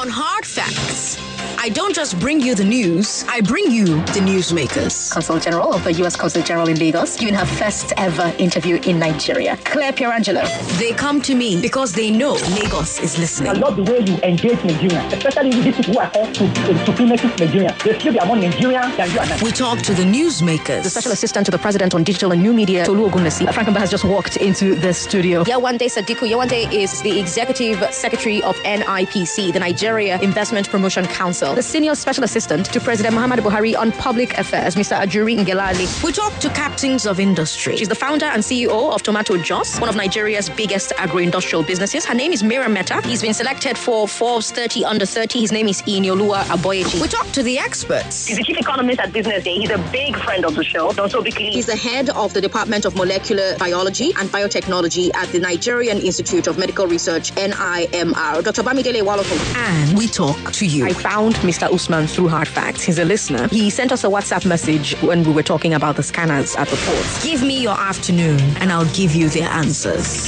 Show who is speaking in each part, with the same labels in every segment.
Speaker 1: On Hard Facts, I don't just bring you the news, I bring you the newsmakers.
Speaker 2: Consul General of the U.S. Consul General in Lagos, giving her first ever interview in Nigeria, Claire Pierangelo.
Speaker 1: They come to me because they know Lagos is listening.
Speaker 3: I love the way you engage Nigerians, especially these people who are called supremacist Nigerians. They feel they are more Nigerian than you and I.
Speaker 1: We talk to the newsmakers.
Speaker 2: The Special Assistant to the President on Digital and New Media, Tolu Ogunlesi. Frank Mba has just walked into the studio.
Speaker 4: Yewande Sadiku. Yewande is the Executive Secretary of NIPC, the Nigeria Investment Promotion Council.
Speaker 2: The Senior Special Assistant to President Muhammadu Buhari on Public Affairs, Mr. Ajuri Ngelale.
Speaker 1: We talk to captains of industry.
Speaker 4: She's the founder and CEO of Tomato Jos, one of Nigeria's biggest agro-industrial businesses. Her name is Miriam Meta. He's been selected for Forbes 30 Under 30. His name is Inyoluwa Aboyeji.
Speaker 1: We talk to the experts.
Speaker 5: He's the chief economist at Business Day. He's a big friend of the show. Don't so be clean.
Speaker 4: He's the head of the Department of Molecular Biology and Biotechnology at the Nigerian Institute of Medical Research, NIMR. Dr. Bamidele Walofo.
Speaker 1: And we talk to you.
Speaker 2: I found Mr. Usman through Hard Facts. He's a listener. He sent us a WhatsApp message when we were talking about the scanners at the ports.
Speaker 1: Give me your afternoon and I'll give you the answers.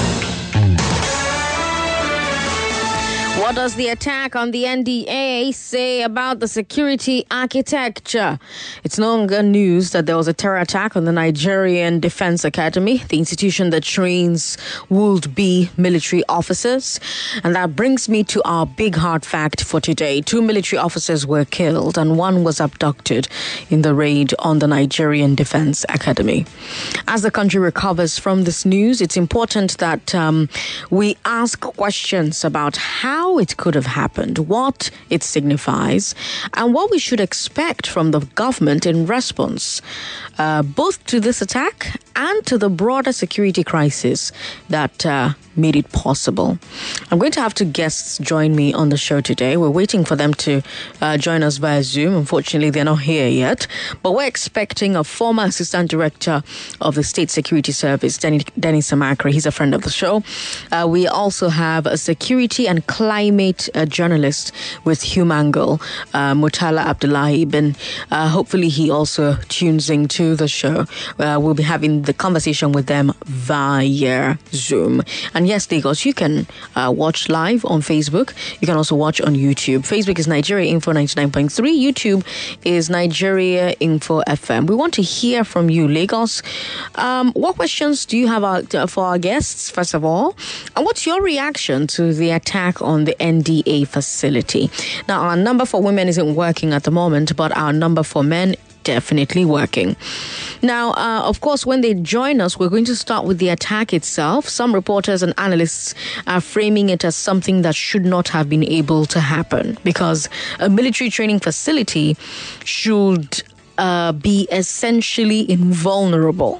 Speaker 1: What does the attack on the NDA say about the security architecture? It's no longer news that there was a terror attack on the Nigerian Defense Academy, the institution that trains would-be military officers. And that brings me to our big hard fact for today. 2 military officers were killed and 1 was abducted in the raid on the Nigerian Defense Academy. As the country recovers from this news, it's important that we ask questions about how it could have happened, what it signifies, and what we should expect from the government in response, both to this attack and to the broader security crisis that made it possible. I'm going to have 2 guests join me on the show today. We're waiting for them to join us via Zoom. Unfortunately, they're not here yet, but we're expecting a former Assistant Director of the State Security Service, Denny Samakri. He's a friend of the show. We also have a security and climate journalist with Humangle, Murtala Abdullahi Bin. Hopefully, he also tunes into the show. We'll be having the conversation with them via Zoom. And yes, Lagos, you can watch live on Facebook. You can also watch on YouTube. Facebook is Nigeria Info 99.3. YouTube is Nigeria Info FM. We want to hear from you, Lagos. What questions do you have for our guests, first of all? And what's your reaction to the attack on the NDA facility? Now, our number for women isn't working at the moment, but our number for men definitely working. Now, of course, when they join us, we're going to start with the attack itself. Some reporters and analysts are framing it as something that should not have been able to happen because a military training facility should be essentially invulnerable.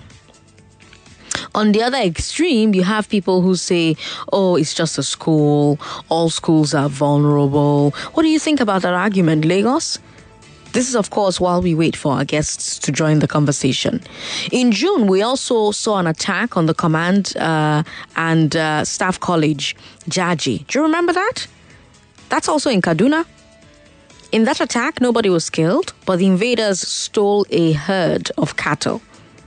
Speaker 1: On the other extreme, you have people who say, oh, it's just a school. All schools are vulnerable. What do you think about that argument, Lagos? This is, of course, while we wait for our guests to join the conversation. In June, we also saw an attack on the Command and Staff College, Jaji. Do you remember that? That's also in Kaduna. In that attack, nobody was killed, but the invaders stole a herd of cattle.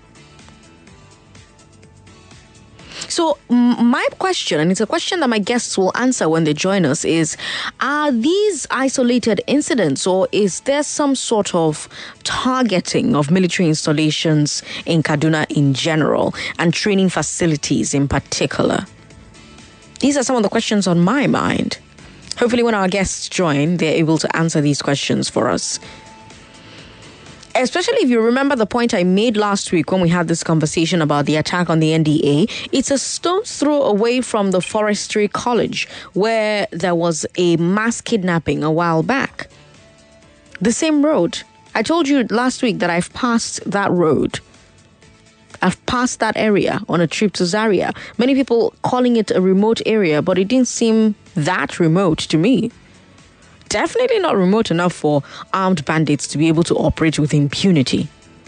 Speaker 1: So my question, and it's a question that my guests will answer when they join us, is, are these isolated incidents or is there some sort of targeting of military installations in Kaduna in general and training facilities in particular? These are some of the questions on my mind. Hopefully when our guests join, they're able to answer these questions for us. Especially if you remember the point I made last week when we had this conversation about the attack on the NDA, it's a stone's throw away from the Forestry College where there was a mass kidnapping a while back. The same road. I told you last week that I've passed that road. I've passed that area on a trip to Zaria. Many people calling it a remote area, but it didn't seem that remote to me. Definitely not remote enough for armed bandits to be able to operate with impunity.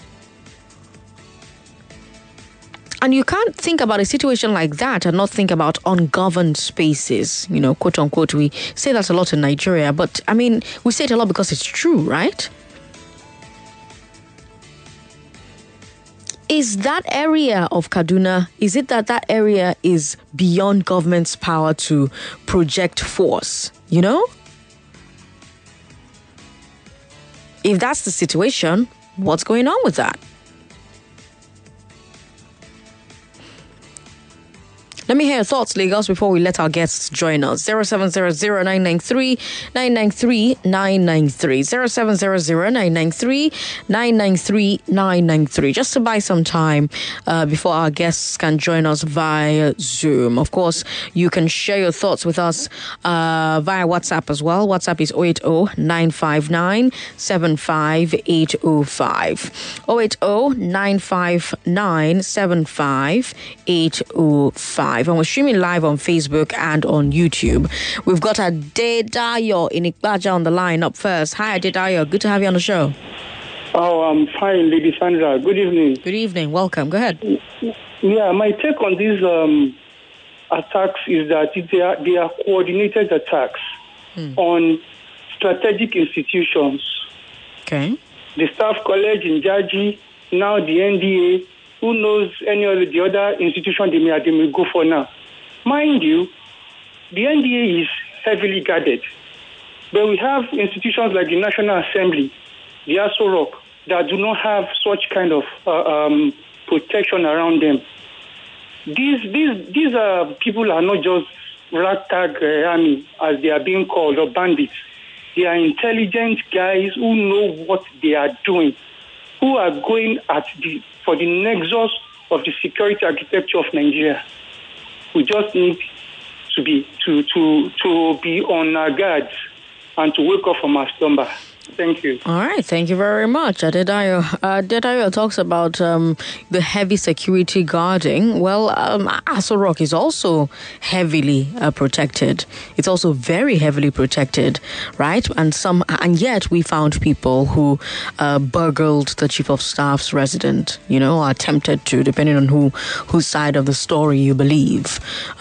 Speaker 1: And you can't think about a situation like that and not think about ungoverned spaces, quote unquote. We say that a lot in Nigeria, but I mean, we say it a lot because it's true, right? Is that area of Kaduna, is it that area is beyond government's power to project force, If that's the situation, what's going on with that? Let me hear your thoughts, Lagos, before we let our guests join us. 0700-993-993-993. 0700-993-993. Just to buy some time before our guests can join us via Zoom. Of course, you can share your thoughts with us via WhatsApp as well. WhatsApp is 080-959-75805. 080-959-75805. And we're streaming live on Facebook and on YouTube. We've got Adedayo Inikbaja on the line up first. Hi, Adedayo. Good to have you on the show.
Speaker 6: Oh, I'm fine, Lady Sandra. Good evening.
Speaker 1: Good evening. Welcome. Go ahead.
Speaker 6: Yeah, my take on these attacks is that they are coordinated attacks on strategic institutions.
Speaker 1: Okay.
Speaker 6: The Staff College in Jaji, now the NDA. Who knows any of the other institution they may go for now? Mind you, the NDA is heavily guarded. But we have institutions like the National Assembly, the Aso Rock, that do not have such kind of protection around them. These people are not just ragtag army, as they are being called, or bandits. They are intelligent guys who know what they are doing, who are going for the nexus of the security architecture of Nigeria. We just need to be on our guard and to wake up from our slumber. Thank you.
Speaker 1: All right. Thank you very much. Adedayo talks about the heavy security guarding. Well, Aso Rock is also heavily protected. It's also very heavily protected, right? And yet we found people who burgled the chief of staff's residence, or attempted to, depending on whose side of the story you believe.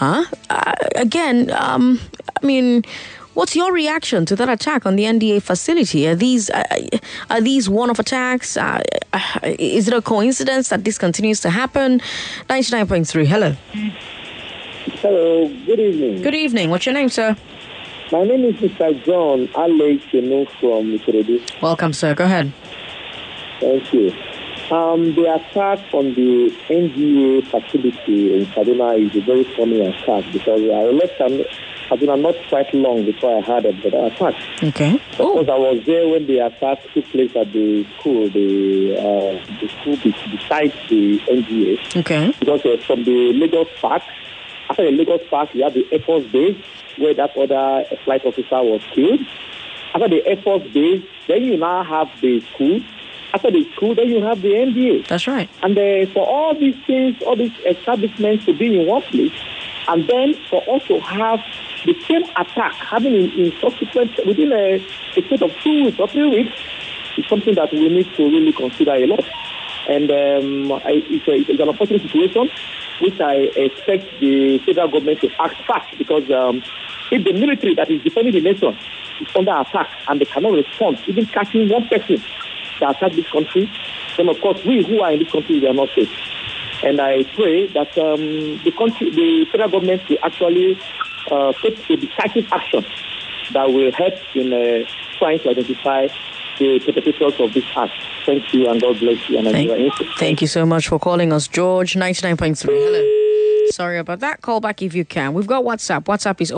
Speaker 1: What's your reaction to that attack on the NDA facility? Are these one-off attacks? Is it a coincidence that this continues to happen? 99.3, hello.
Speaker 7: Hello, good evening.
Speaker 1: Good evening. What's your name, sir?
Speaker 7: My name is Mr. John Alekeno from Ikorodu.
Speaker 1: Welcome, sir. Go ahead.
Speaker 7: Thank you. The attack on the NDA facility in Kaduna is a very funny attack because I left Kaduna not quite long before I heard of the attack.
Speaker 1: Okay.
Speaker 7: Because I was there when the attack took place at the school, the school beside the NGA.
Speaker 1: Okay.
Speaker 7: Because from the Lagos Park, after the Lagos Park, you have the Air Force Base where that other flight officer was killed. After the Air Force Base, then you now have the school. After the school, then you have the NDA.
Speaker 1: That's right.
Speaker 7: And for all these things, all these establishments to be in one place, and then for us to have the same attack happening in subsequent, within a state of 2 weeks or 3 weeks, is something that we need to really consider a lot. And it's an unfortunate situation, which I expect the federal government to act fast, because if the military that is defending the nation is under attack and they cannot respond, even catching one person that attack this country, then of course we who are in this country, we are not safe. And I pray that the federal government will actually take a decisive action that will help in trying to identify the perpetrators of this act. Thank you, and God bless you.
Speaker 1: Thank you so much for calling us, George. 99.3. Hello. Sorry about that. Call back if you can. We've got WhatsApp. WhatsApp is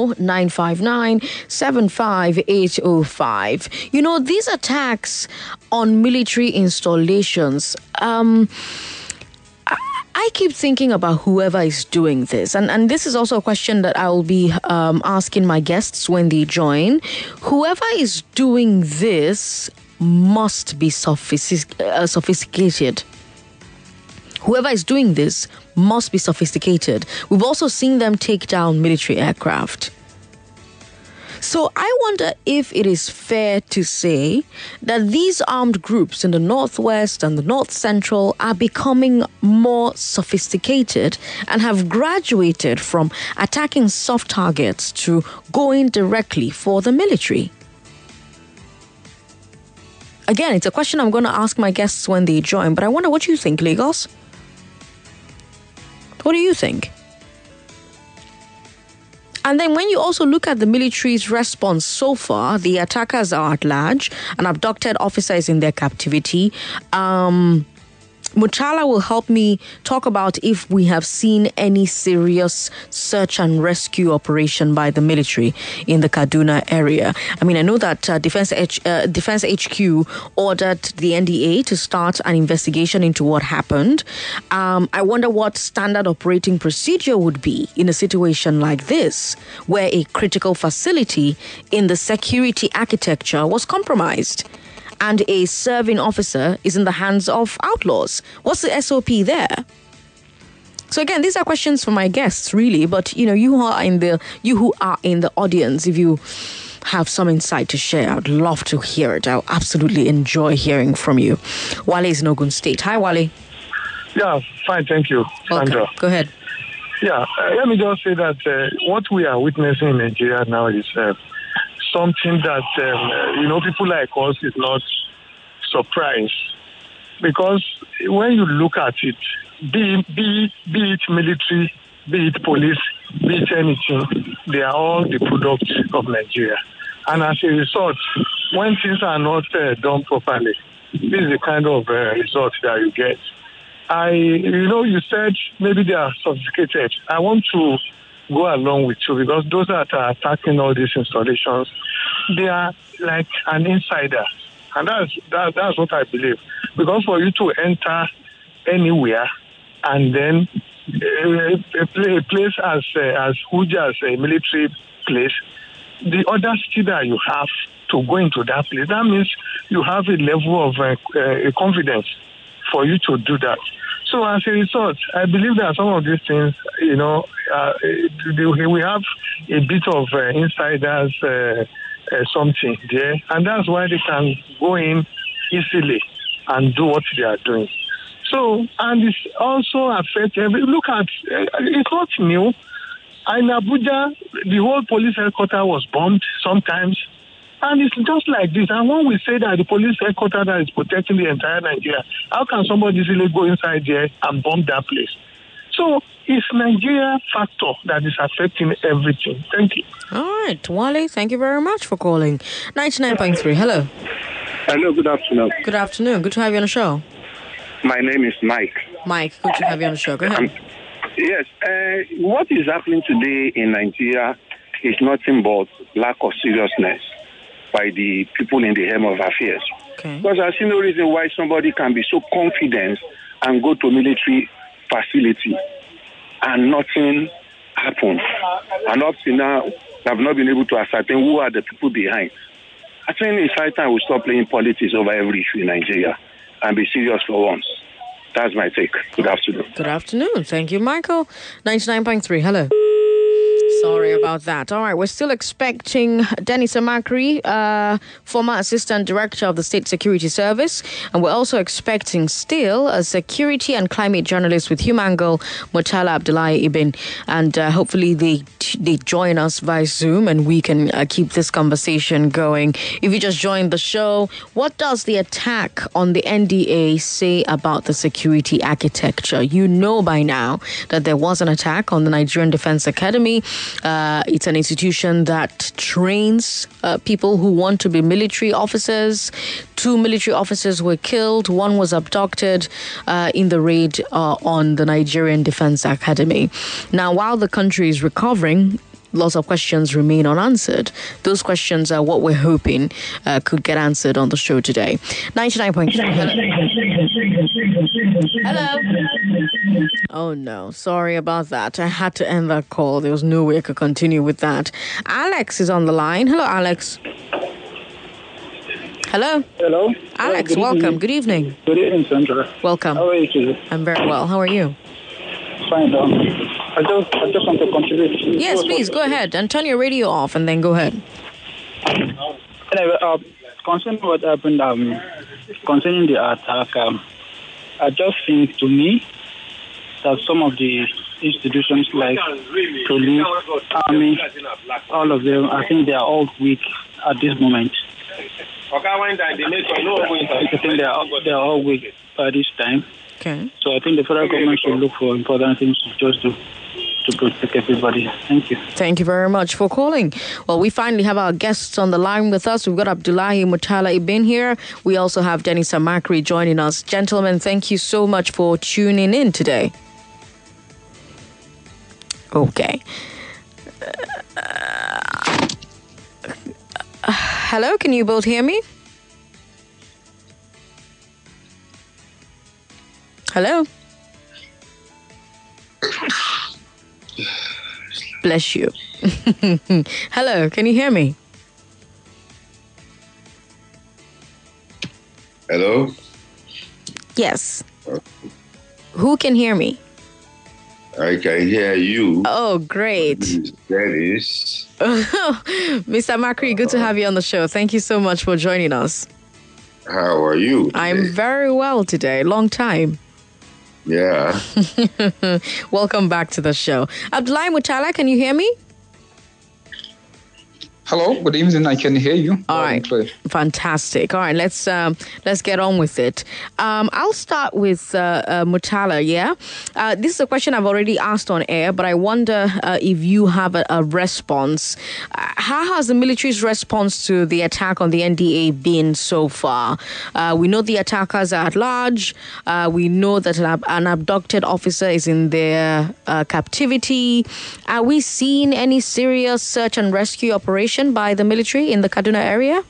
Speaker 1: 080-959-75805. These attacks on military installations, I keep thinking about whoever is doing this. And this is also a question that I will be asking my guests when they join. Whoever is doing this must be sophisticated. Whoever is doing this must be sophisticated. We've also seen them take down military aircraft. So I wonder if it is fair to say that these armed groups in the Northwest and the North Central are becoming more sophisticated and have graduated from attacking soft targets to going directly for the military. Again, it's a question I'm going to ask my guests when they join, but I wonder what you think, Lagos. What do you think? And then when you also look at the military's response so far, the attackers are at large. An abducted officer is in their captivity. Muchala will help me talk about if we have seen any serious search and rescue operation by the military in the Kaduna area. I mean, I know that Defense HQ ordered the NDA to start an investigation into what happened. I wonder what standard operating procedure would be in a situation like this, where a critical facility in the security architecture was compromised and a serving officer is in the hands of outlaws. What's the SOP there? So again, these are questions for my guests, really. But you who are in the audience, if you have some insight to share, I'd love to hear it. I'll absolutely enjoy hearing from you. Wale is in Ogun State. Hi, Wale.
Speaker 8: Yeah, fine, thank you, Sandra.
Speaker 1: Okay, go ahead.
Speaker 8: Yeah, let me just say that what we are witnessing in Nigeria now is something that, people like us is not surprised. Because when you look at it, be it military, be it police, be it anything, they are all the product of Nigeria. And as a result, when things are not done properly, this is the kind of result that you get. You said maybe they are sophisticated. I want to go along with you because those that are attacking all these installations, they are like an insider. And that's what I believe. Because for you to enter anywhere and then a place as huge as a military place, the audacity that you have to go into that place, that means you have a level of confidence for you to do that. So as a result, I believe that some of these things, we have a bit of insiders something there, and that's why they can go in easily and do what they are doing. So, and it's also affects look at, it's not new. In Abuja, the whole police headquarters was bombed sometimes. And it's just like this. And when we say that the police headquarters that is protecting the entire Nigeria, how can somebody easily go inside there and bomb that place? So it's Nigeria factor that is affecting everything. Thank you.
Speaker 1: All right, Wale, thank you very much for calling. 99.3, hello.
Speaker 9: Hello, good afternoon.
Speaker 1: Good afternoon. Good to have you on the show.
Speaker 9: My name is Mike.
Speaker 1: Mike, good to have you on the show. Go ahead.
Speaker 9: Yes, what is happening today in Nigeria is nothing but lack of seriousness by the people in the helm of affairs.
Speaker 1: Okay.
Speaker 9: Because I see no reason why somebody can be so confident and go to a military facility and nothing happens. And up to now, they have not been able to ascertain who are the people behind. I think it's high time we stop playing politics over every issue in Nigeria and be serious for once. That's my take. Good afternoon.
Speaker 1: Good afternoon. Thank you, Michael. 99.3, hello. Sorry about that. All right, we're still expecting Dennis Amakri, former Assistant Director of the State Security Service, and we're also expecting still a security and climate journalist with Humangle, Murtala Abdullahi Ibn, and hopefully they join us via Zoom and we can keep this conversation going. If you just joined the show, what does the attack on the NDA say about the security architecture? You know by now that there was an attack on the Nigerian Defense Academy. It's an institution that trains people who want to be military officers. 2 military officers were killed. 1 was abducted in the raid on the Nigerian Defense Academy. Now, while the country is recovering, lots of questions remain unanswered. Those questions are what we're hoping could get answered on the show today. 99.3. Hello. Oh, no. Sorry about that. I had to end that call. There was no way I could continue with that. Alex is on the line. Hello, Alex. Hello.
Speaker 10: Hello.
Speaker 1: Alex, welcome. Good evening.
Speaker 10: Good evening, Sandra.
Speaker 1: Welcome.
Speaker 10: How are you today?
Speaker 1: I'm very well. How are you?
Speaker 10: Fine, I just want to contribute.
Speaker 1: Yes, please, go ahead. And turn your radio off and then go ahead.
Speaker 10: Anyway, concerning what happened, concerning the attack, I just think to me that some of the institutions like police, army, all of them, I think they are all weak at this moment. I think they are all weak by this time.
Speaker 1: Okay.
Speaker 10: So I think the federal government should look for important things to just do. to protect everybody. Thank you.
Speaker 1: Thank you very much for calling. Well, we finally have our guests on the line with us. We've got Abdullahi Murtala Ibn here. We also have Dennis Amakri joining us. Gentlemen, thank you so much for tuning in today. Okay. Hello, can you both hear me? Hello? Bless you. Hello, can you hear me?
Speaker 11: Hello?
Speaker 1: Yes. Who can hear me?
Speaker 11: I can hear you.
Speaker 1: Oh, great.
Speaker 11: Dennis.
Speaker 1: Mr. Makri, good to have you on the show. Thank you so much for joining us.
Speaker 11: How are you today?
Speaker 1: I'm very well today. Long time.
Speaker 11: Yeah.
Speaker 1: Welcome back to the show. Abdullahi Murtala, can you hear me?
Speaker 12: Hello, good evening. I can hear you.
Speaker 1: All right, fantastic. All right, let's get on with it. I'll start with Murtala. Yeah, this is a question I've already asked on air, but I wonder if you have a response. How has the military's response to the attack on the NDA been so far? We know the attackers are at large. We know that an abducted officer is in their captivity. Are we seeing any serious search and rescue operation by the military in the Kaduna area?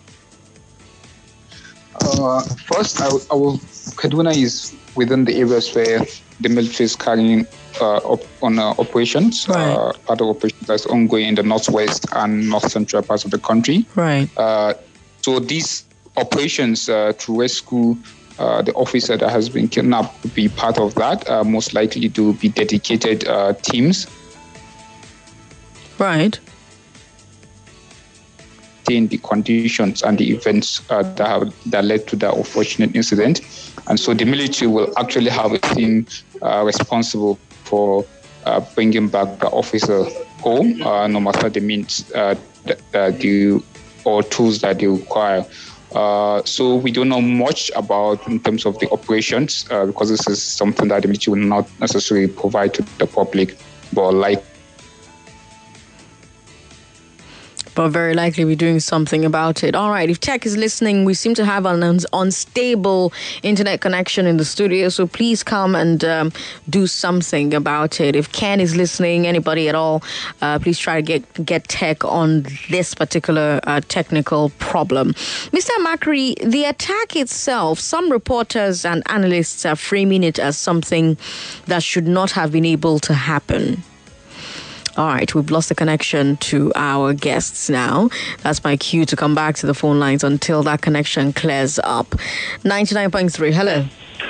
Speaker 12: First, Kaduna is within the areas where the military is carrying operations.
Speaker 1: Right.
Speaker 12: Part of operations that's ongoing in the northwest and north central parts of the country.
Speaker 1: Right.
Speaker 12: So these operations to rescue the officer that has been kidnapped will be part of that. Most likely to be dedicated teams.
Speaker 1: Right.
Speaker 12: The conditions and the events that led to that unfortunate incident. And so the military will actually have a team responsible for bringing back the officer home, no matter the means or tools that they require. So we don't know much about in terms of the operations because this is something that the military will not necessarily provide to the public, but
Speaker 1: very likely we're doing something about it. All right, if tech is listening, we seem to have an unstable internet connection in the studio, so please come and do something about it. If Ken is listening, anybody at all, please try to get tech on this particular technical problem. Mr. Makri, the attack itself, some reporters and analysts are framing it as something that should not have been able to happen. All right, we've lost the connection to our guests now. That's my cue to come back to the phone lines until that connection clears up. 99.3, hello.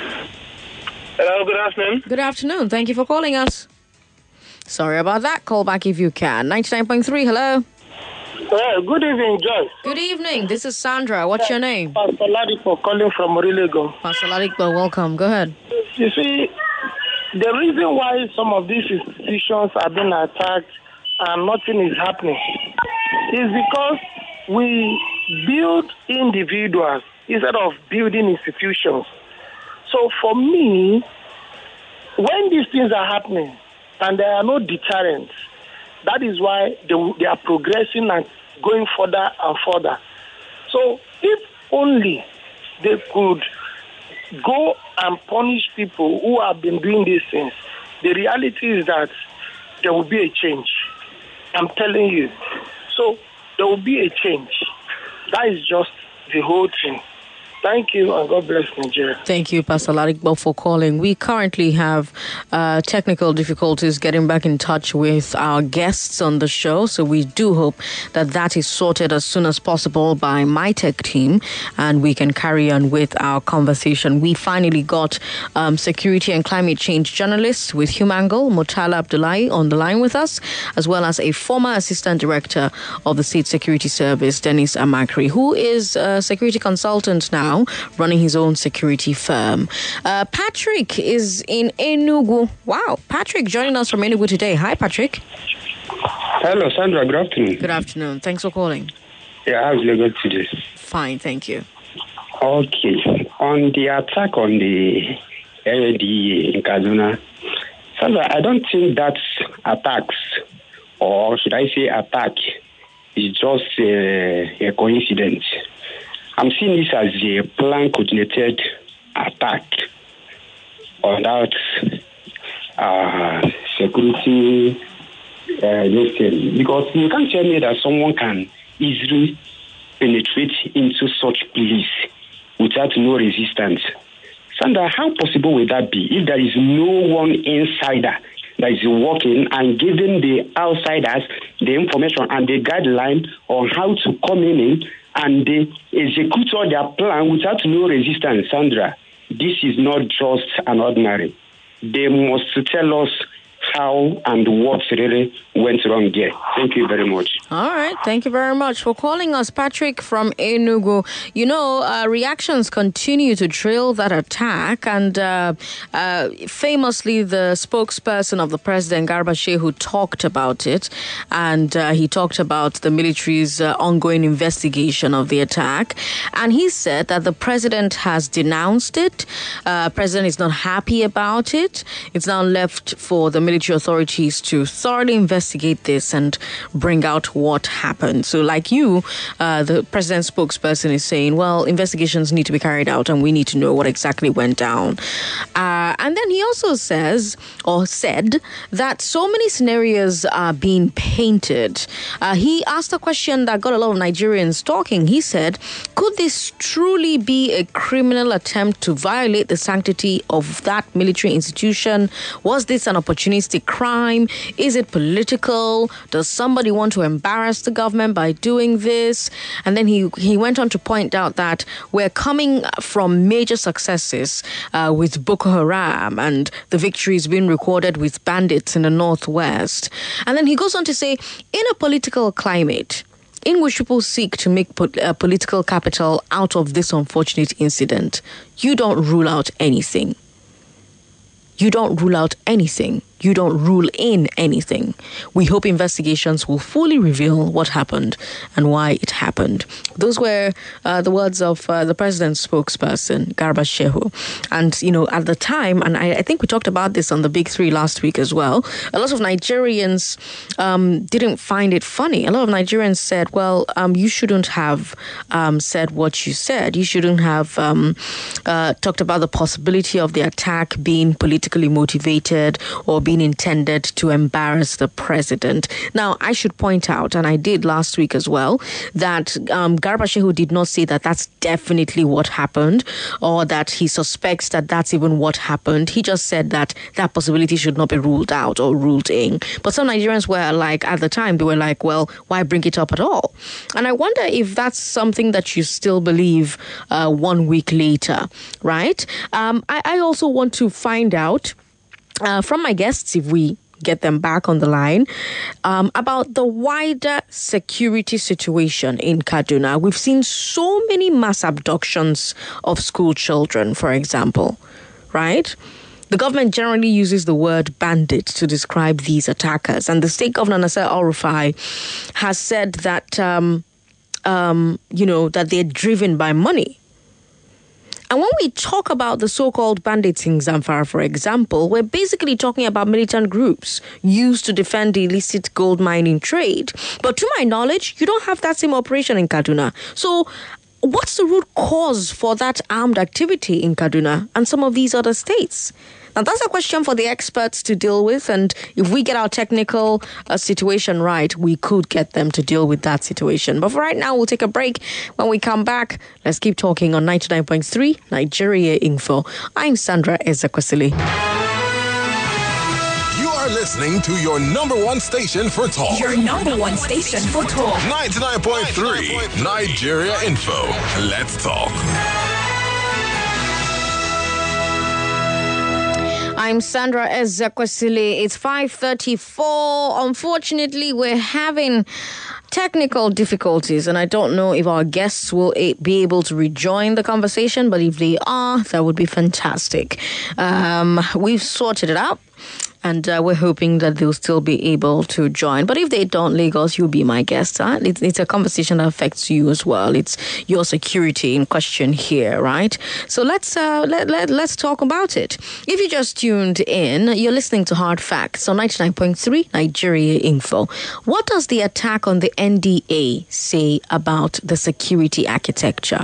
Speaker 13: Hello, good afternoon.
Speaker 1: Good afternoon. Thank you for calling us. Sorry about that. Call back if you can. 99.3, hello.
Speaker 13: Good evening, Joyce.
Speaker 1: Good evening. This is Sandra. What's your name?
Speaker 13: Pastor Ladipo calling from Orilego.
Speaker 1: Pastor Ladipo, welcome. Go ahead.
Speaker 13: You see, the reason why some of these institutions are being attacked and nothing is happening is because we build individuals instead of building institutions. So for me, when these things are happening and there are no deterrents, that is why they are progressing and going further and further. So if only they could go and punish people who have been doing these things, the reality is that there will be a change. I'm telling you. So there will be a change. That is just the whole thing. Thank you, and God bless Nigeria.
Speaker 1: Thank you, Pastor Ladipo, for calling. We currently have technical difficulties getting back in touch with our guests on the show, so we do hope that is sorted as soon as possible by my tech team, and we can carry on with our conversation. We finally got security and climate change journalist with Humangle, Murtala Abdullahi, on the line with us, as well as a former assistant director of the State Security Service, Dennis Amakri, who is a security consultant now, running his own security firm. Patrick is in Enugu. Wow, Patrick joining us from Enugu today. Hi, Patrick.
Speaker 14: Hello, Sandra. Good afternoon.
Speaker 1: Good afternoon. Thanks for calling.
Speaker 14: Yeah, how's Lagos today?
Speaker 1: Fine, thank you.
Speaker 14: Okay. On the attack on the NDA in Kaduna, Sandra, I don't think that's attacks, or should I say attack, is just a coincidence. I'm seeing this as a planned, coordinated attack on that security thing. Because you can't tell me that someone can easily penetrate into such place without no resistance. Sandra, how possible will that be if there is no one insider that is working and giving the outsiders the information and the guideline on how to come in and they execute all their plan without no resistance? Sandra, this is not just an ordinary. They must tell us how and what really went wrong there. Thank you very much.
Speaker 1: All right. Thank you very much for calling us, Patrick from Enugu. You know, reactions continue to trail that attack. And famously, the spokesperson of the president, Garba Shehu, talked about it. And he talked about the military's ongoing investigation of the attack. And he said that the president has denounced it. President is not happy about it. It's now left for the military authorities to thoroughly investigate this and bring out what happened. So like you, the president's spokesperson is saying, well, investigations need to be carried out and we need to know what exactly went down. And then he also said that so many scenarios are being painted. He asked a question that got a lot of Nigerians talking. He said, could this truly be a criminal attempt to violate the sanctity of that military institution? Was this an opportunistic crime? Is it political? Does somebody want to embarrass the government by doing this? And then he went on to point out that we're coming from major successes with Boko Haram and the victories being recorded with bandits in the northwest. And then he goes on to say, in a political climate in which people seek to make political capital out of this unfortunate incident, you don't rule out anything. You don't rule out anything. You don't rule in anything. We hope investigations will fully reveal what happened and why it happened. Those were the words of the president's spokesperson, Garba Shehu. And, you know, at the time, and I think we talked about this on the Big Three last week as well, a lot of Nigerians didn't find it funny. A lot of Nigerians said, well, you shouldn't have said what you said. You shouldn't have talked about the possibility of the attack being politically motivated or being intended to embarrass the president. Now, I should point out, and I did last week as well, that Garba Shehu did not say that that's definitely what happened or that he suspects that that's even what happened. He just said that that possibility should not be ruled out or ruled in. But some Nigerians were like, at the time, they were like, well, why bring it up at all? And I wonder if that's something that you still believe 1 week later, right? I also want to find out from my guests, if we get them back on the line, about the wider security situation in Kaduna. We've seen so many mass abductions of school children, for example, right? The government generally uses the word bandit to describe these attackers. And the state governor, Nasser El-Rufai, has said that, that they're driven by money. And when we talk about the so-called bandits in Zamfara, for example, we're basically talking about militant groups used to defend the illicit gold mining trade. But to my knowledge, you don't have that same operation in Kaduna. So what's the root cause for that armed activity in Kaduna and some of these other states? Now, that's a question for the experts to deal with. And if we get our technical situation right, we could get them to deal with that situation. But for right now, we'll take a break. When we come back, let's keep talking on 99.3 Nigeria Info. I'm Sandra Ezekwesili.
Speaker 15: You are listening to your number one station for talk.
Speaker 16: Your number one station for talk.
Speaker 15: 99.3 Nigeria Info. Let's talk.
Speaker 1: I'm Sandra Ezekwesili. It's 5:34. Unfortunately, we're having technical difficulties, and I don't know if our guests will be able to rejoin the conversation, but if they are, that would be fantastic. We've sorted it out. And we're hoping that they'll still be able to join. But if they don't, Lagos, you'll be my guest. Huh? It's a conversation that affects you as well. It's your security in question here, right? So let's talk about it. If you just tuned in, you're listening to Hard Facts on 99.3 Nigeria Info. What does the attack on the NDA say about the security architecture?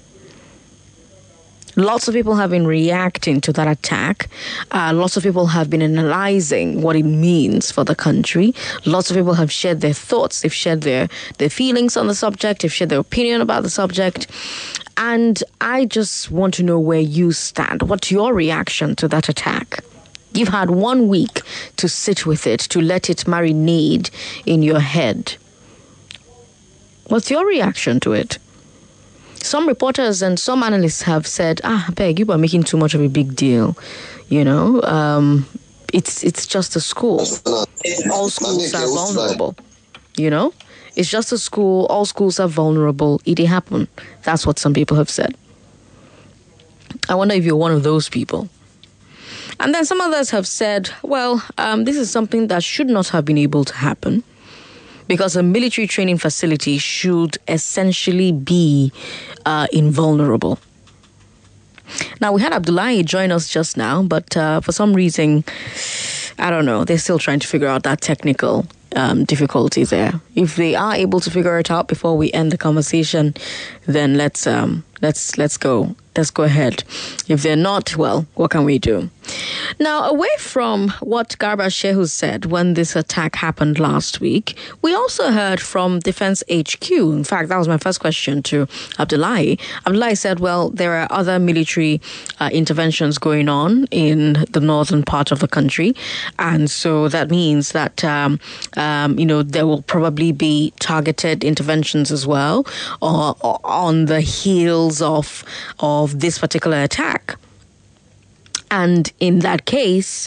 Speaker 1: Lots of people have been reacting to that attack. Lots of people have been analyzing what it means for the country. Lots of people have shared their thoughts. They've shared their feelings on the subject. They've shared their opinion about the subject. And I just want to know where you stand. What's your reaction to that attack? You've had 1 week to sit with it, to let it marinate in your head. What's your reaction to it? Some reporters and some analysts have said, Peg, you are making too much of a big deal. You know, it's just a school. All schools are vulnerable. You know, it's just a school. All schools are vulnerable. It happened. That's what some people have said. I wonder if you're one of those people. And then some others have said, well, this is something that should not have been able to happen, because a military training facility should essentially be invulnerable. Now, we had Abdullahi join us just now, but for some reason, I don't know, they're still trying to figure out that technical difficulty there. If they are able to figure it out before we end the conversation, then let's go. Let's go ahead. If they're not, well, what can we do? Now, away from what Garba Shehu said when this attack happened last week, we also heard from Defense HQ. In fact, that was my first question to Abdullahi. Abdullahi said, well, there are other military interventions going on in the northern part of the country. And so that means that, there will probably be targeted interventions as well, or on the heels of this particular attack. And in that case,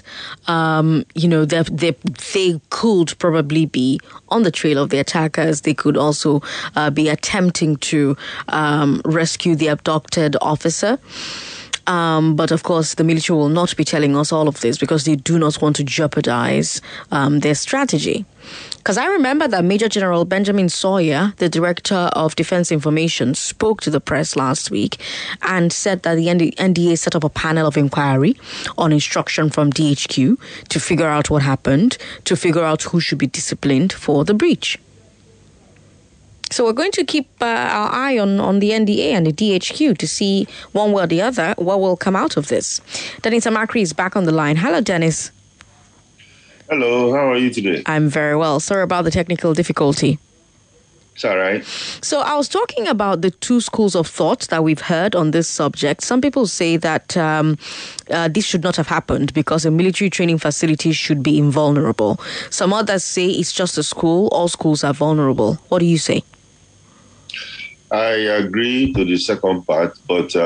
Speaker 1: they could probably be on the trail of the attackers. They could also be attempting to rescue the abducted officer. But of course, the military will not be telling us all of this because they do not want to jeopardize their strategy. Because I remember that Major General Benjamin Sawyer, the Director of Defense Information, spoke to the press last week and said that the NDA set up a panel of inquiry on instruction from DHQ to figure out what happened, to figure out who should be disciplined for the breach. So we're going to keep our eye on the NDA and the DHQ to see one way or the other what will come out of this. Dennis Amakri is back on the line. Hello, Dennis.
Speaker 11: Hello, how are you today?
Speaker 1: I'm very well. Sorry about the technical difficulty.
Speaker 11: It's all right.
Speaker 1: So I was talking about the two schools of thought that we've heard on this subject. Some people say that this should not have happened because a military training facility should be invulnerable. Some others say it's just a school. All schools are vulnerable. What do you say?
Speaker 11: I agree to the second part, but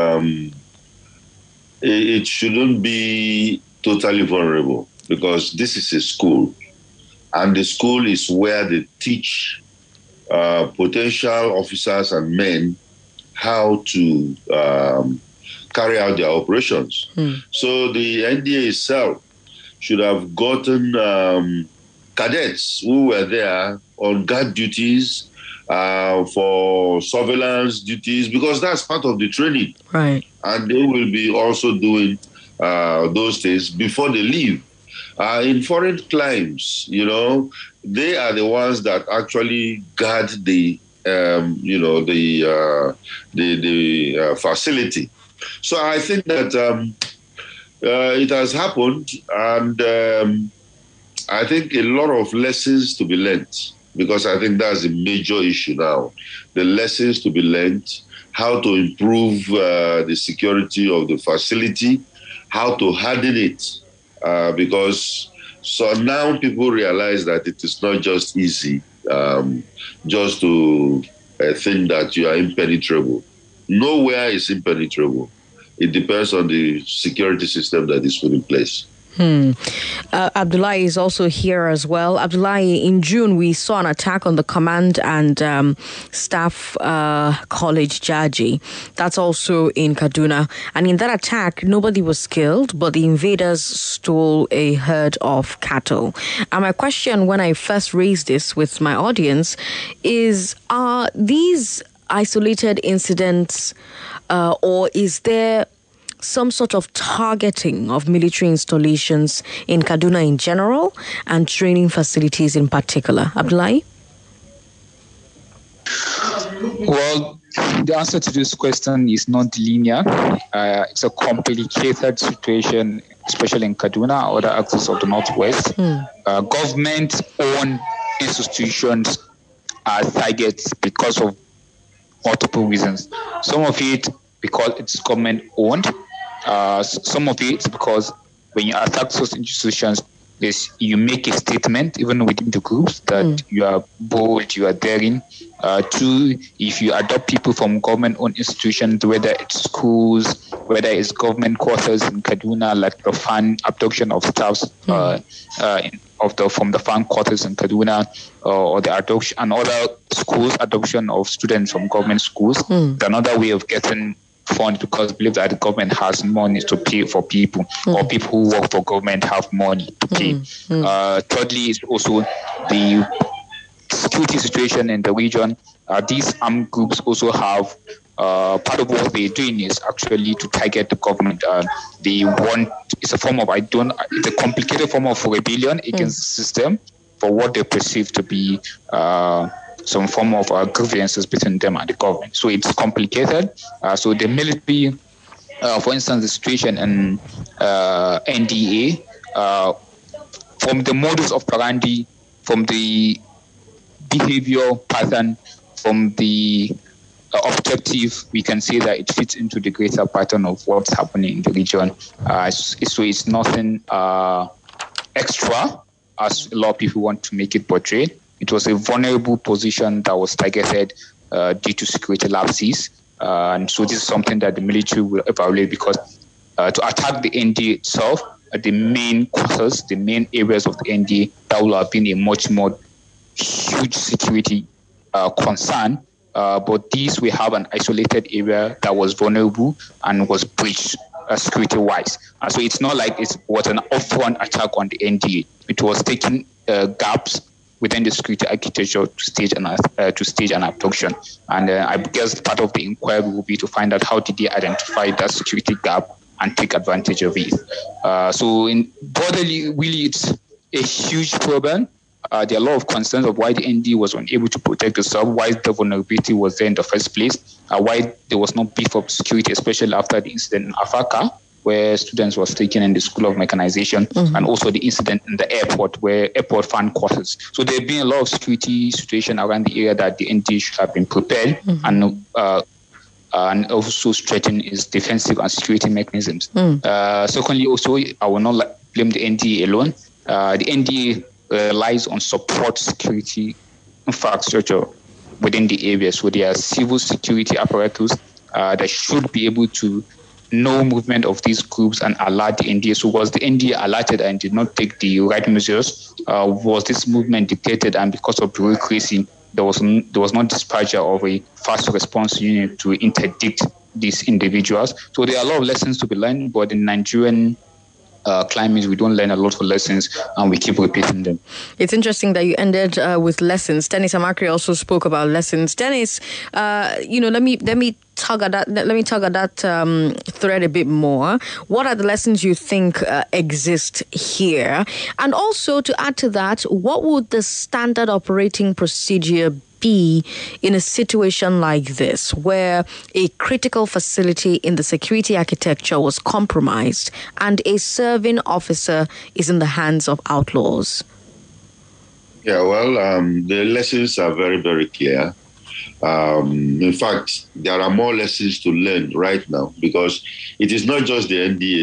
Speaker 11: it shouldn't be totally vulnerable because this is a school, and the school is where they teach potential officers and men how to carry out their operations. So the NDA itself should have gotten cadets who were there on guard duties, for surveillance duties, because that's part of the training.
Speaker 1: Right.
Speaker 11: And they will be also doing those things before they leave. In foreign climes, they are the ones that actually guard the facility. So I think that it has happened, and I think a lot of lessons to be learned, because I think that's a major issue now. The lessons to be learned, how to improve the security of the facility, how to harden it, because so now people realize that it is not just easy just to think that you are impenetrable. Nowhere is impenetrable. It depends on the security system that is put in place.
Speaker 1: Abdullahi is also here as well. Abdullahi, in June, we saw an attack on the Command and Staff College, Jaji. That's also in Kaduna. And in that attack, nobody was killed, but the invaders stole a herd of cattle. And my question when I first raised this with my audience is, are these isolated incidents or is there some sort of targeting of military installations in Kaduna in general and training facilities in particular? Abdullahi?
Speaker 12: Well, the answer to this question is not linear. It's a complicated situation, especially in Kaduna or other axis of the Northwest. Government-owned institutions are targets because of multiple reasons. Some of it because it's government-owned. Some of it is because when you attack such institutions, you make a statement, even within the groups, that you are bold, you are daring. Two, if you adopt people from government-owned institutions, whether it's schools, whether it's government quarters in Kaduna, like the FAN abduction of staffs from the FAN quarters in Kaduna, or the adoption and other schools, adoption of students from government schools, another way of getting fund because believe that the government has money to pay for people or people who work for government have money to pay. Thirdly is also the security situation in the region. These armed groups also have part of what they're doing is actually to target the government. They want it's a complicated form of rebellion against the system for what they perceive to be some form of grievances between them and the government. So it's complicated. So the military, for instance, the situation in NDA, from the modus operandi, from the behavior pattern, from the objective, we can say that it fits into the greater pattern of what's happening in the region. So it's nothing extra, as a lot of people want to make it portray. It was a vulnerable position that was targeted due to security lapses. And so this is something that the military will evaluate because to attack the NDA itself, the main quarters, the main areas of the NDA, that will have been a much more huge security concern. But these, we have an isolated area that was vulnerable and was breached security-wise. And so it's not like it was an upfront attack on the NDA. It was taking gaps within the security architecture to stage an abduction. And I guess part of the inquiry will be to find out how did they identify that security gap and take advantage of it. So broadly, really, it's a huge problem. There are a lot of concerns of why the ND was unable to protect itself, why the vulnerability was there in the first place, why there was no beef of security, especially after the incident in Afaka, where students were taken in the School of Mechanization, and also the incident in the airport, where airport fan quarters. So there have been a lot of security situation around the area that the ND should have been prepared and also strengthen its defensive and security mechanisms. Secondly, also, I will not blame the ND alone. The ND relies on support security infrastructure within the area. So there are civil security apparatus that should be able to know movement of these groups and alert the NDA. So was the NDA alerted and did not take the right measures? Was this movement dictated and because of bureaucracy, there was not dispatcher of a fast response unit to interdict these individuals? So there are a lot of lessons to be learned, but in Nigerian climate, we don't learn a lot of lessons and we keep repeating them.
Speaker 1: It's interesting that you ended with lessons. Dennis Amakri also spoke about lessons. Dennis, let me tug at that thread a bit more. What are the lessons you think exist here? And also to add to that, what would the standard operating procedure be in a situation like this, where a critical facility in the security architecture was compromised and a serving officer is in the hands of outlaws?
Speaker 11: Yeah, well, the lessons are very, very clear. In fact, there are more lessons to learn right now because it is not just the NDA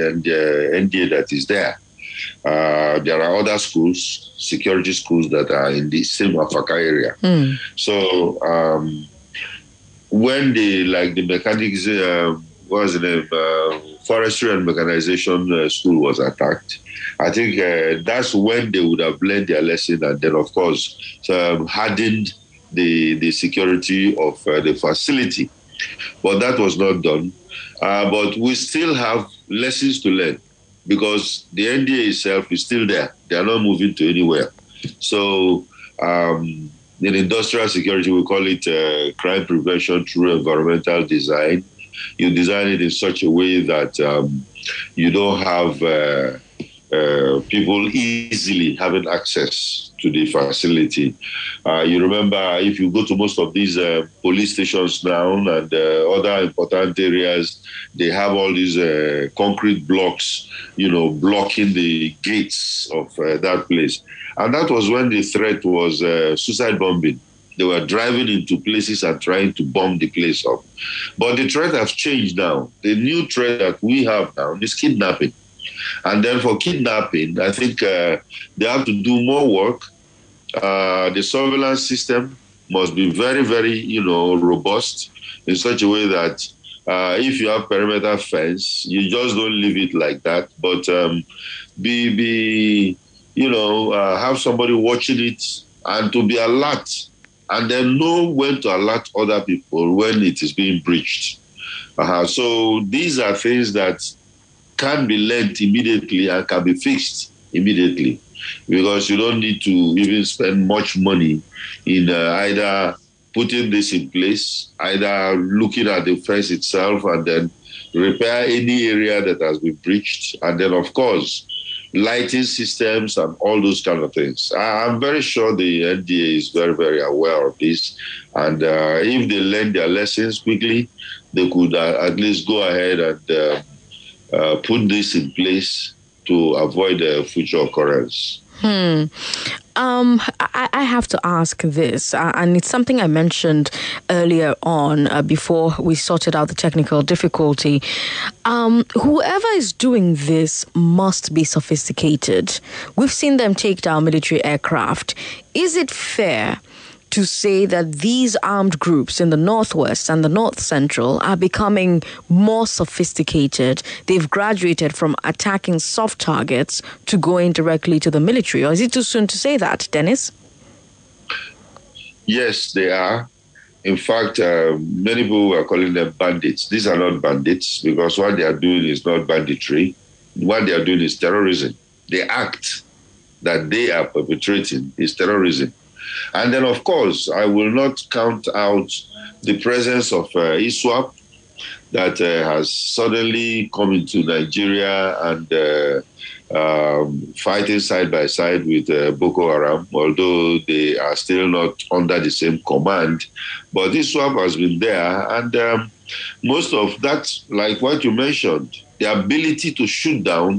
Speaker 11: that is there. There are other schools, security schools that are in the same Afaka area. So when the mechanics what's the name? Forestry and Mechanization School was attacked. I think that's when they would have learned their lesson, and then, of course, hardened the security of the facility. But that was not done. But we still have lessons to learn, because the NDA itself is still there. They are not moving to anywhere. So in industrial security, we call it crime prevention through environmental design. You design it in such a way that you don't have people easily having access to the facility. You remember, if you go to most of these police stations now and other important areas, they have all these concrete blocks, blocking the gates of that place. And that was when the threat was suicide bombing. They were driving into places and trying to bomb the place up. But the threat has changed now. The new threat that we have now is kidnapping. And then for kidnapping, I think they have to do more work. The surveillance system must be very, very, robust in such a way that if you have perimeter fence, you just don't leave it like that. But have somebody watching it and to be alert, and then know when to alert other people when it is being breached. So these are things that can be learned immediately and can be fixed immediately, because you don't need to even spend much money in either putting this in place, either looking at the fence itself and then repair any area that has been breached, and then, of course, lighting systems and all those kind of things. I'm very sure the NDA is very, very aware of this. And if they learn their lessons quickly, they could at least go ahead and put this in place to avoid a future occurrence.
Speaker 1: I have to ask this, and it's something I mentioned earlier on before we sorted out the technical difficulty. Whoever is doing this must be sophisticated. We've seen them take down military aircraft. Is it fair to say that these armed groups in the Northwest and the North Central are becoming more sophisticated? They've graduated from attacking soft targets to going directly to the military. Or is it too soon to say that, Dennis?
Speaker 11: Yes, they are. In fact, many people are calling them bandits. These are not bandits, because what they are doing is not banditry. What they are doing is terrorism. The act that they are perpetrating is terrorism. And then, of course, I will not count out the presence of ISWAP that has suddenly come into Nigeria and fighting side by side with Boko Haram, although they are still not under the same command. But ISWAP has been there, and most of that, like what you mentioned, the ability to shoot down,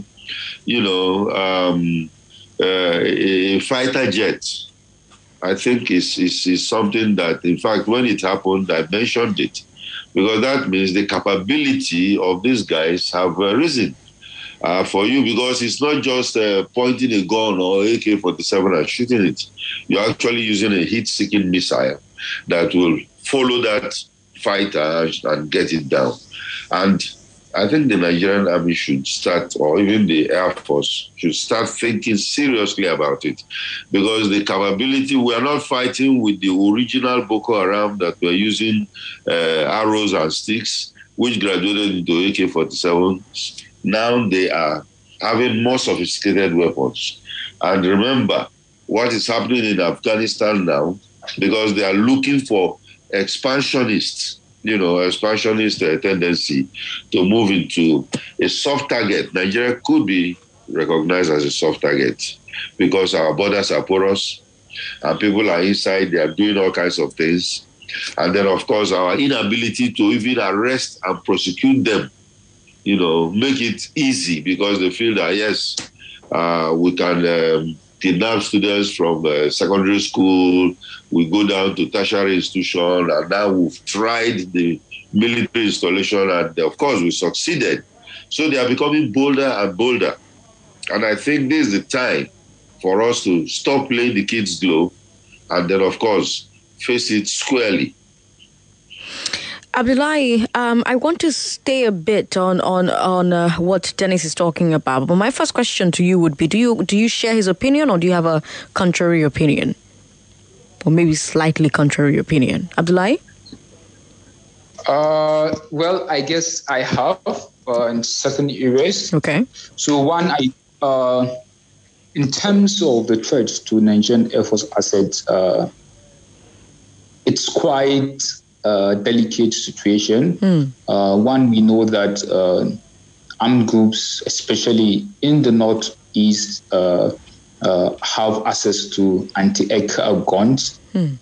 Speaker 11: a fighter jet, I think is something that, in fact, when it happened, I mentioned it, because that means the capability of these guys have risen for you, because it's not just pointing a gun or AK-47 and shooting it. You're actually using a heat-seeking missile that will follow that fighter and get it down. And I think the Nigerian Army should start, or even the Air Force should start thinking seriously about it, because the capability, we are not fighting with the original Boko Haram that were using arrows and sticks, which graduated into AK-47. Now they are having more sophisticated weapons. And remember what is happening in Afghanistan now, because they are looking for expansionist tendency to move into a soft target. Nigeria could be recognized as a soft target because our borders are porous and people are inside, they are doing all kinds of things. And then, of course, our inability to even arrest and prosecute them, make it easy, because they feel that, yes, we can kidnap students from secondary school, we go down to tertiary institution, and now we've tried the military installation, and of course we succeeded. So they are becoming bolder and bolder. And I think this is the time for us to stop playing the kids' glove and then, of course, face it squarely.
Speaker 1: Abdullahi, I want to stay a bit on what Dennis is talking about. But my first question to you would be: Do you share his opinion, or do you have a contrary opinion, or maybe slightly contrary opinion, Abdullahi?
Speaker 12: Well, I guess I have in certain areas.
Speaker 1: Okay.
Speaker 12: So one, in terms of the threat to Nigerian Air Force assets, it's quite a delicate situation. One, we know that armed groups, especially in the northeast, have access to anti-aircraft guns.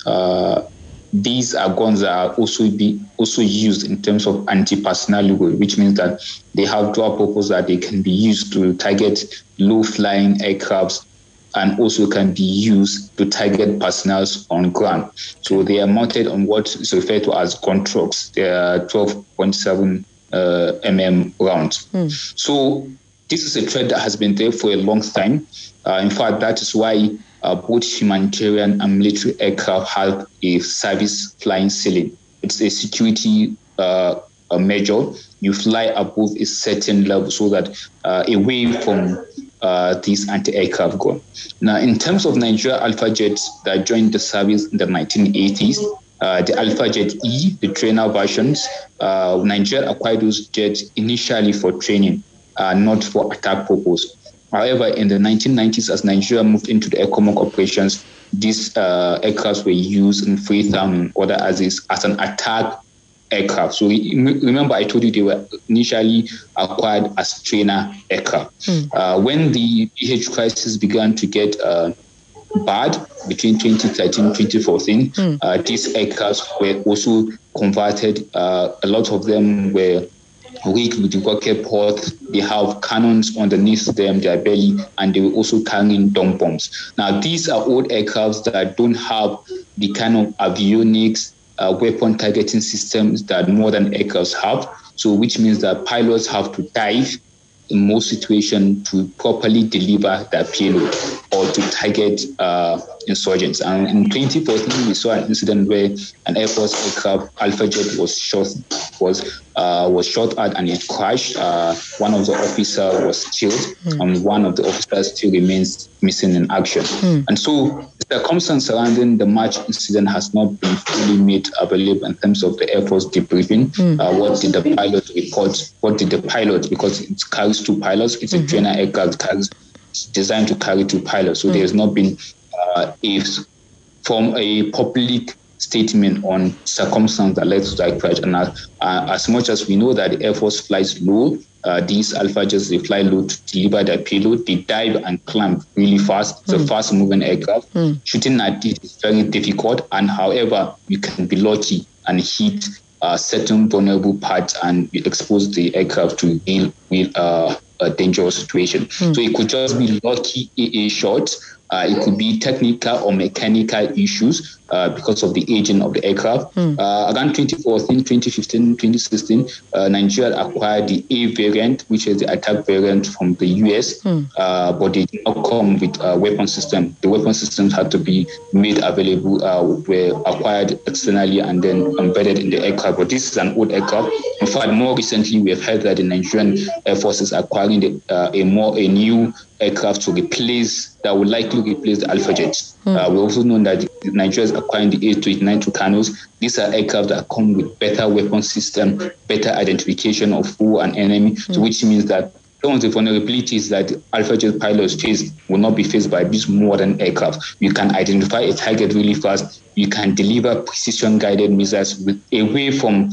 Speaker 12: These are guns that are also used in terms of anti-personnel, which means that they have dual purpose, that they can be used to target low-flying aircrafts and also can be used to target personnel on ground. So they are mounted on what is referred to as gun trucks. They are 12.7 mm rounds. So this is a threat that has been there for a long time. In fact, that is why both humanitarian and military aircraft have a service flying ceiling. It's a security measure. You fly above a certain level so that away from these anti-aircraft guns. Now, in terms of Nigeria Alpha jets that joined the service in the 1980s, the Alpha Jet E, the trainer versions, Nigeria acquired those jets initially for training, not for attack purpose. However, in the 1990s, as Nigeria moved into the economic operations, these aircrafts were used in Freetown and other as an attack aircraft. So remember, I told you they were initially acquired as trainer aircraft. When the PH crisis began to get bad between 2013 and 2014, these aircrafts were also converted. A lot of them were rigged with the rocket port. They have cannons underneath them, their belly, and they were also carrying dump bombs. Now, these are old aircrafts that don't have the kind of avionics, weapon targeting systems that modern aircrafts have. So, which means that pilots have to dive in most situations to properly deliver their payload or to target insurgents. And in 2014, we saw an incident where an Air Force aircraft, Alpha Jet, was shot at and it crashed. One of the officers was killed, and one of the officers still remains missing in action. And so the circumstance surrounding the March incident has not been fully made available in terms of the Air Force debriefing. What did the pilot report? What did the pilot, because it carries two pilots, it's a trainer aircraft, it's designed to carry two pilots. So there's not been from a public statement on circumstance that led to that crash. And as much as we know that the Air Force flies low, these Alpha Jets, they fly low to deliver their payload. They dive and climb really fast. It's a fast-moving aircraft. Shooting at it is very difficult. And however, you can be lucky and hit certain vulnerable parts and expose the aircraft to a dangerous situation. So it could just be lucky AA shots. It could be technical or mechanical issues because of the aging of the aircraft. Around 2014, 2015, 2016, Nigeria acquired the A variant, which is the attack variant from the US, but they did not come with a weapon system. The weapon systems had to be made available, were acquired externally and then embedded in the aircraft. But this is an old aircraft. In fact, more recently, we have heard that the Nigerian Air Force is acquiring a new aircraft that will likely replace the Alpha Jets. We also know that Nigeria is acquiring the A289 Tucanos. These are aircraft that come with better weapon system, better identification of foe and enemy, so which means that some of the vulnerabilities that the Alpha Jet pilots face will not be faced by these modern aircraft. You can identify a target really fast. You can deliver precision-guided missiles away from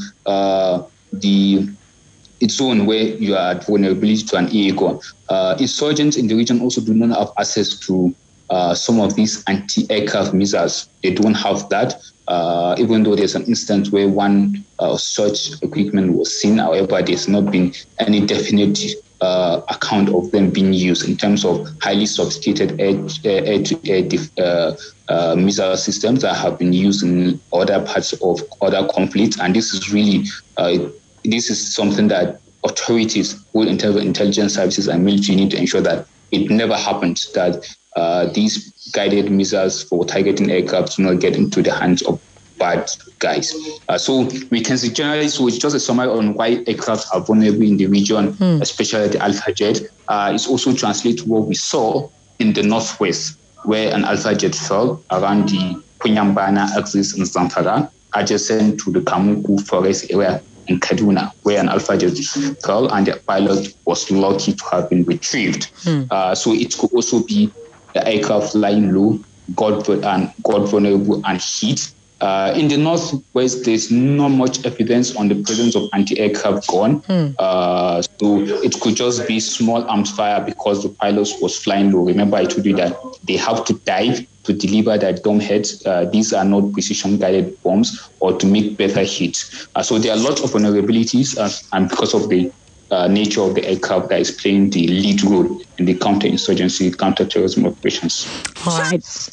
Speaker 12: its zone where you are vulnerability to an AA gun. Insurgents in the region also do not have access to some of these anti-aircraft missiles. They don't have that, even though there's an instance where one such equipment was seen. However, there's not been any definite account of them being used in terms of highly sophisticated air-to-air missile systems that have been used in other parts of other conflicts. And this is really this is something that authorities, both in terms of intelligence services and military, need to ensure that it never happens, that these guided missiles for targeting aircraft do not get into the hands of bad guys. So we can see generally, so it's just a summary on why aircraft are vulnerable in the region, especially the Alpha Jet. It's also translated to what we saw in the northwest, where an Alpha Jet fell around the Punyambana axis in Zamfara, adjacent to the Kamuku forest area in Kaduna, where an Alpha Jet fell and the pilot was lucky to have been retrieved. So it could also be the aircraft flying low, God vulnerable and heat. In the northwest, there's not much evidence on the presence of anti-aircraft gun. So it could just be small arms fire because the pilot was flying low. Remember, I told you that they have to dive to deliver their dome heads. These are not precision-guided bombs or to make better hits. So there are lots of vulnerabilities, and because of the nature of the aircraft that is playing the lead role in the counter-insurgency, counter-terrorism operations.
Speaker 1: All right.